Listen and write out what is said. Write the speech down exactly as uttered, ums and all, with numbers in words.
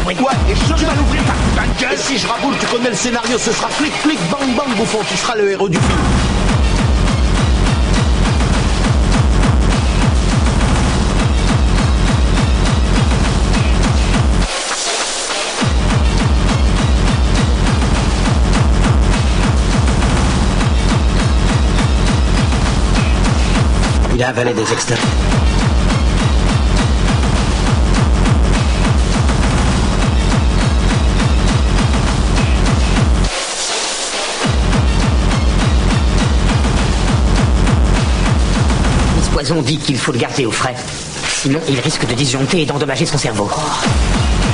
bruit. Ouais, et je Tu vas l'ouvrir ta putain de gueule. Et si je raboule, tu connais le scénario, ce sera flic, flic, bang, bang, bouffon, tu seras le héros du film. Il a avalé des externes. Miss Poison dit qu'il faut le garder au frais. Sinon, il risque de disjoncter et d'endommager son cerveau. Oh.